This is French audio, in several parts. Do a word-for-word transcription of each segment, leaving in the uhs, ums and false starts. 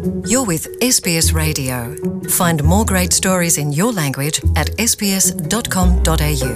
You're with S B S Radio. Find more great stories in your language at s b s dot com dot a u.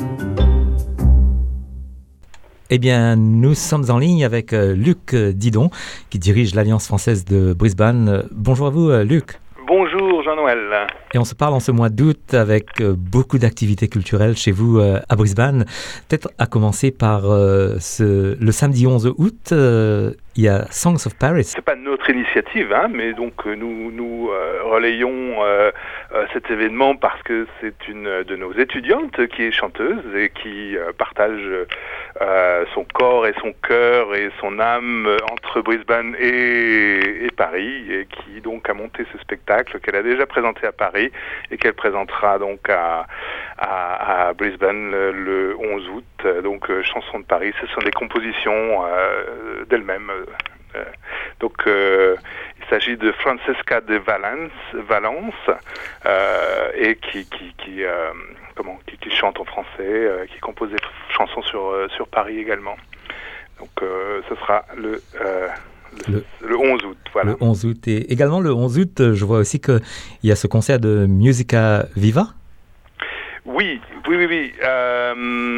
Eh bien, nous sommes en ligne avec euh, Luc Didon, qui dirige l'Alliance française de Brisbane. Bonjour à vous, euh, Luc. Bonjour Jean-Noël. Et on se parle en ce mois d'août avec euh, beaucoup d'activités culturelles chez vous euh, à Brisbane. Peut-être à commencer par euh, ce, le samedi onze août, euh, il y a Songs of Paris. C'est pas notre initiative, hein, mais donc euh, nous, nous euh, relayons euh, euh, cet événement parce que c'est une de nos étudiantes qui est chanteuse et qui euh, partage euh, son corps et son cœur et son âme entre Brisbane et, et Paris, et qui donc a monté ce spectacle qu'elle a déjà présenté à Paris et qu'elle présentera donc à, à, à Brisbane le, le onze août. Donc euh, Chansons de Paris, ce sont des compositions euh, d'elle-même. Euh, donc euh, il s'agit de Francesca de Valence, Valence euh, et qui qui qui, euh, comment, qui qui chante en français, euh, qui compose des chansons sur euh, sur Paris également. Donc euh, ce sera le euh, Le, le onze août, voilà. Le onze août. Et également le onze août, je vois aussi qu'il y a ce concert de Musica Viva. Oui, oui, oui, oui. Euh,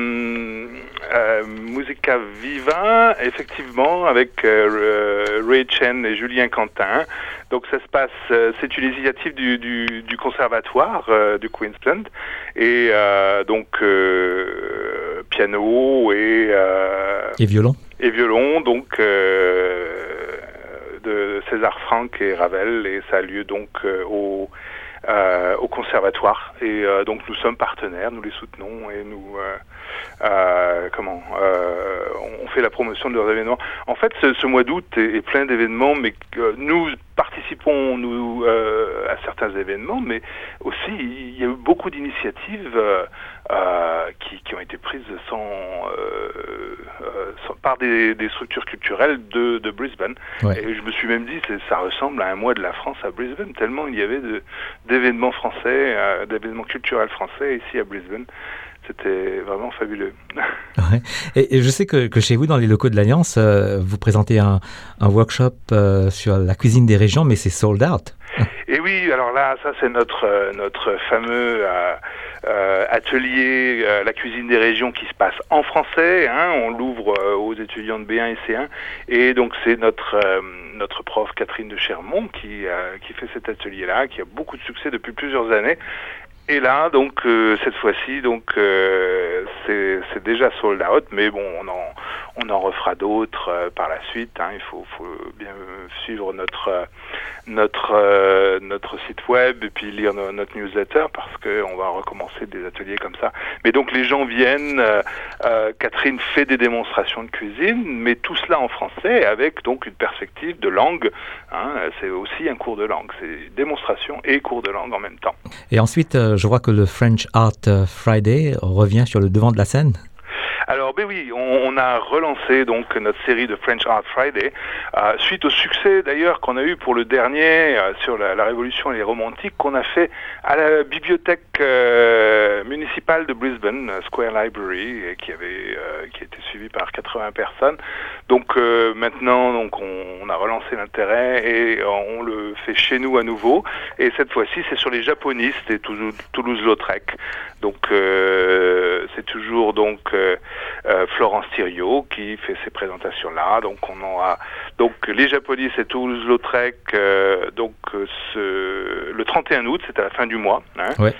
euh, Musica Viva, effectivement, avec euh, Ray Chen et Julien Quentin. Donc ça se passe, euh, c'est une initiative du, du, du conservatoire euh, du Queensland. Et euh, donc euh, piano et... Euh, et violon. Et violon, donc... Euh, de César Franck et Ravel, et ça a lieu donc euh, au, euh, au conservatoire, et euh, donc nous sommes partenaires, nous les soutenons et nous euh, euh, comment euh, on fait la promotion de leurs événements. En fait, ce, ce mois d'août est, est plein d'événements, mais euh, nous participons nous euh, à certains événements, mais aussi il y a eu beaucoup d'initiatives euh, euh, qui, qui ont été prises sans, euh, euh, sans par des, des structures culturelles de, de Brisbane. Ouais. Et je me suis même dit, c'est, ça ressemble à un mois de la France à Brisbane, tellement il y avait de, d'événements français, euh, d'événements culturels français ici à Brisbane. C'était vraiment fabuleux. Ouais. Et, et je sais que, que chez vous, dans les locaux de l'Alliance, euh, vous présentez un, un workshop euh, sur la cuisine des régions, mais c'est sold out. Et oui, alors là, ça c'est notre euh, notre fameux euh, euh, atelier euh, la cuisine des régions qui se passe en français. Hein, on l'ouvre euh, aux étudiants de B un et C un, et donc c'est notre euh, notre prof Catherine de Chermont qui euh, qui fait cet atelier-là, qui a beaucoup de succès depuis plusieurs années. Et là, donc euh, cette fois-ci, donc euh, c'est, c'est déjà sold out, mais bon, on en on en refera d'autres euh, par la suite. Hein. Il faut, faut bien suivre notre euh, notre euh, notre site web et puis lire no, notre newsletter, parce que on va recommencer des ateliers comme ça. Mais donc les gens viennent. Euh, euh, Catherine fait des démonstrations de cuisine, mais tout cela en français avec donc une perspective de langue. Hein. C'est aussi un cours de langue. C'est démonstration et cours de langue en même temps. Et ensuite, euh, je vois que le French Art Friday revient sur le devant de la scène. Alors, ben oui, on, on a relancé donc notre série de French Art Friday euh, suite au succès d'ailleurs qu'on a eu pour le dernier euh, sur la, la Révolution et les romantiques qu'on a fait à la bibliothèque euh, municipale de Brisbane, Square Library, et qui avait euh, qui a été suivi par quatre-vingts personnes. Donc euh, maintenant, donc on, on a relancé l'intérêt et euh, on le fait chez nous à nouveau. Et cette fois-ci, c'est sur les japonistes et Toulouse-Lautrec. Donc euh, c'est toujours donc euh, Euh, Florence Thiriot qui fait ces présentations-là. Donc on aura donc les japonistes et Toulouse-Lautrec euh, donc euh, ce, le trente et un août, c'est à la fin du mois. Hein. Ouais.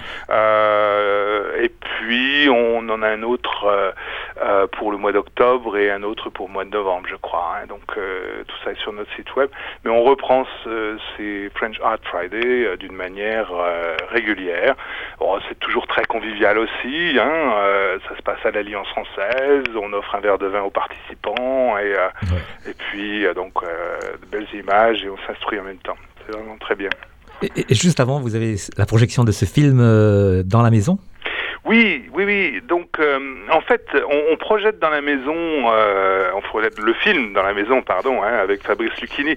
Euh, et puis on en a un autre euh, euh, pour le mois d'octobre et un autre pour le mois de novembre, je crois. Hein. Donc euh, tout ça est sur notre site web. Mais on reprend ce, ces French Art Friday euh, d'une manière euh, régulière. Bon, c'est toujours très convivial aussi. Hein. Euh, ça se passe à l'Alliance française. On offre un verre de vin aux participants et, euh, ouais. et puis euh, donc euh, de belles images, et on s'instruit en même temps. C'est vraiment très bien. Et, et juste avant, vous avez la projection de ce film euh, dans la maison ? Oui, oui, oui. Donc, euh, en fait, on, on projette dans la maison, euh, on projette le film dans la maison, pardon, hein, avec Fabrice Lucchini,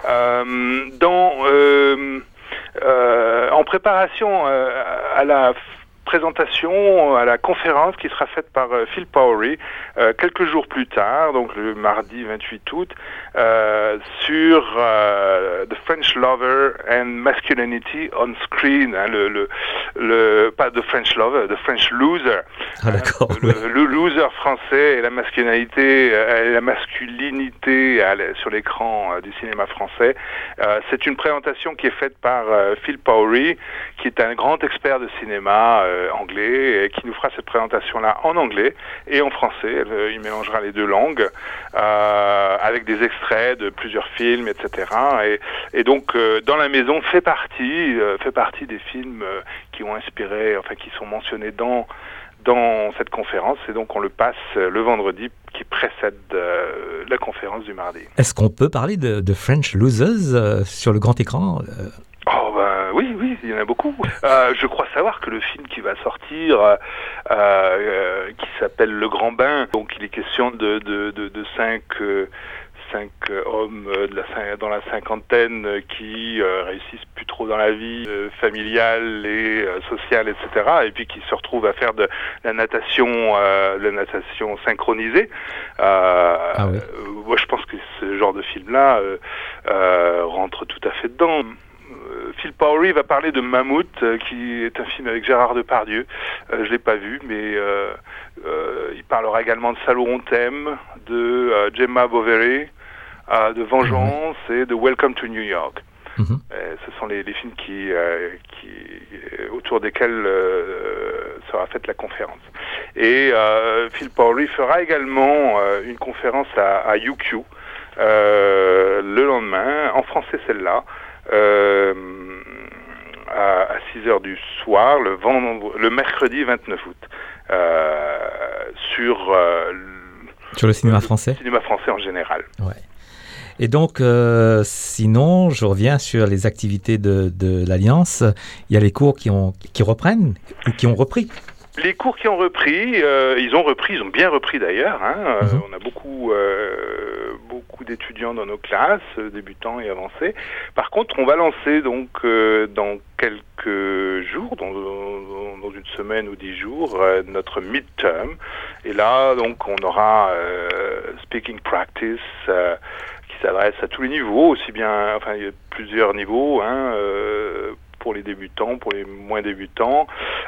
euh, dans, euh, euh, en préparation euh, à la présentation à la conférence qui sera faite par euh, Phil Powry euh, quelques jours plus tard, donc le mardi vingt-huit août, euh, sur euh, The French Lover and Masculinity on Screen, hein, le, le, le, pas The French Lover, The French Loser. Ah d'accord. Hein, le, le, le loser français et la masculinité, euh, et la masculinité à, sur l'écran euh, du cinéma français. Euh, c'est une présentation qui est faite par euh, Phil Powry, qui est un grand expert de cinéma euh, anglais, et qui nous fera cette présentation-là en anglais et en français. Euh, il mélangera les deux langues, euh, avec des extraits de plusieurs films, et cetera. Et, et donc, euh, Dans la maison fait partie, euh, fait partie des films euh, qui ont inspiré, enfin qui sont mentionnés dans dans cette conférence, et donc on le passe le vendredi qui précède euh, la conférence du mardi. Est-ce qu'on peut parler de, de French Losers euh, sur le grand écran euh... Oh ben oui, oui, il y en a beaucoup. Euh, je crois savoir que le film qui va sortir, euh, euh, qui s'appelle Le Grand Bain, donc il est question de de de, de cinq euh, cinq euh, hommes euh, de la, dans la cinquantaine euh, qui euh, réussissent plus trop dans la vie euh, familiale et euh, sociale, et cetera. Et puis qui se retrouvent à faire de la natation, euh, la natation synchronisée. Euh, ah oui. euh, moi, je pense que ce genre de film-là euh, euh, rentre tout à fait dedans. Phil Powry va parler de Mammouth, euh, qui est un film avec Gérard Depardieu. Euh, je l'ai pas vu, mais euh, euh, il parlera également de Salaud on t'aime, de euh, Gemma Bovary, euh, de Vengeance mmh. et de Welcome to New York. Mmh. Et ce sont les, les films qui, euh, qui, autour desquels euh, sera faite la conférence. Et euh, Phil Powry fera également euh, une conférence à, à U Q euh, le lendemain, en français celle-là. Euh, à, à six heures du soir, le, vend, le mercredi vingt-neuf août, euh, sur, euh, sur le cinéma le, français. Le cinéma français en général. Ouais. Et donc, euh, sinon, je reviens sur les activités de, de l'Alliance. Il y a les cours qui, ont, qui reprennent ou qui ont repris. Les cours qui ont repris, euh, ils ont repris, ils ont bien repris d'ailleurs. Hein. Euh, mm-hmm. On a beaucoup, euh, beaucoup d'étudiants dans nos classes, euh, débutants et avancés. Par contre, on va lancer donc euh, dans quelques jours, dans, dans, dans une semaine ou dix jours, euh, notre midterm. Et là, donc, on aura euh, speaking practice. Euh, qui s'adresse à tous les niveaux, aussi bien, enfin, il y a plusieurs niveaux, hein, euh, pour les débutants, pour les moins débutants.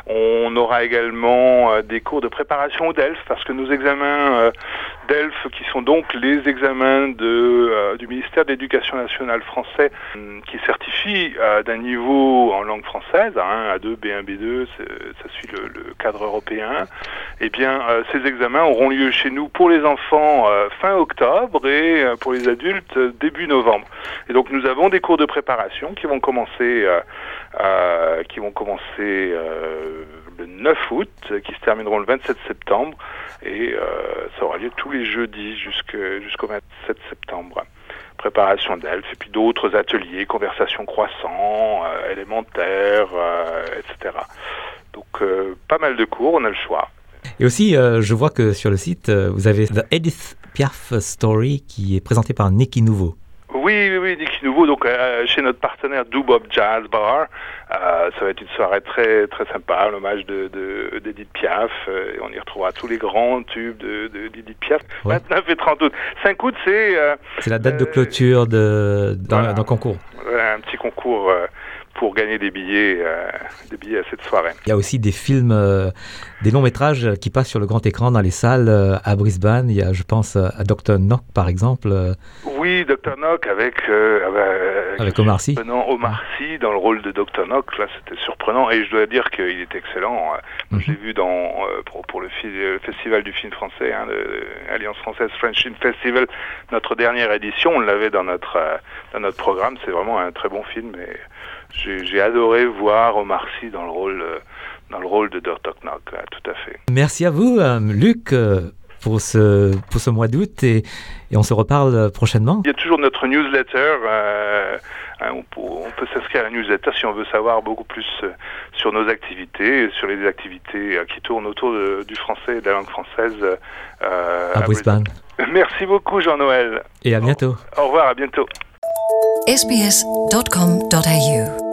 On aura également euh, des cours de préparation au D E L F, parce que nos examens euh, D E L F, qui sont donc les examens de, euh, du ministère de l'Éducation nationale français, euh, qui certifient euh, d'un niveau en langue française, à un, A deux, B un, B deux, ça suit le, le cadre européen. Eh bien, euh, ces examens auront lieu chez nous pour les enfants euh, fin octobre et euh, pour les adultes euh, début novembre. Et donc, nous avons des cours de préparation qui vont commencer... Euh, Euh, qui vont commencer euh, le neuf août, qui se termineront le vingt-sept septembre, et euh, ça aura lieu tous les jeudis jusqu'au, jusqu'au vingt-sept septembre. Préparation d'E L F, et puis d'autres ateliers, conversation croissant, euh, élémentaire, euh, et cetera. Donc euh, pas mal de cours, on a le choix. Et aussi, euh, je vois que sur le site, euh, vous avez The Edith Piaf Story qui est présenté par Nicky Nouveau. Oui, oui, oui, Nicky Nouveau, donc euh, chez notre partenaire Do Bob Jazz Bar. Euh, ça va être une soirée très très sympa, l'hommage de, de, d'Edith Piaf. Euh, et on y retrouvera tous les grands tubes de, de, d'Edith Piaf. Ouais. vingt-neuf et trente août. cinq août, c'est... Euh, c'est la date euh, de clôture de, d'un, voilà, d'un concours. Voilà, un petit concours euh, pour gagner des billets, euh, des billets à cette soirée. Il y a aussi des films, euh, des longs métrages qui passent sur le grand écran dans les salles euh, à Brisbane. Il y a, je pense, à docteur Nock, par exemple. Euh, Oui, docteur Nock avec euh, avec, avec Omar Sy. Omar Sy dans le rôle de docteur Nock. Là, c'était surprenant et je dois dire qu'il est excellent. Mm-hmm. Je l'ai vu dans euh, pour, pour le, fi- le festival du film français, hein, l'Alliance française French Film Festival, notre dernière édition. On l'avait dans notre euh, dans notre programme. C'est vraiment un très bon film et j'ai, j'ai adoré voir Omar Sy dans le rôle euh, dans le rôle de docteur Nock. Là, tout à fait. Merci à vous, euh, Luc. Euh... Pour ce, pour ce mois d'août et, et on se reparle prochainement. Il y a toujours notre newsletter. Euh, on, peut, on peut s'inscrire à la newsletter si on veut savoir beaucoup plus sur nos activités, sur les activités qui tournent autour de, du français et de la langue française. Euh, à, à Brisbane. Brisbane. Merci beaucoup, Jean-Noël. Et à bientôt. Au, au revoir, à bientôt. s b s dot com dot a u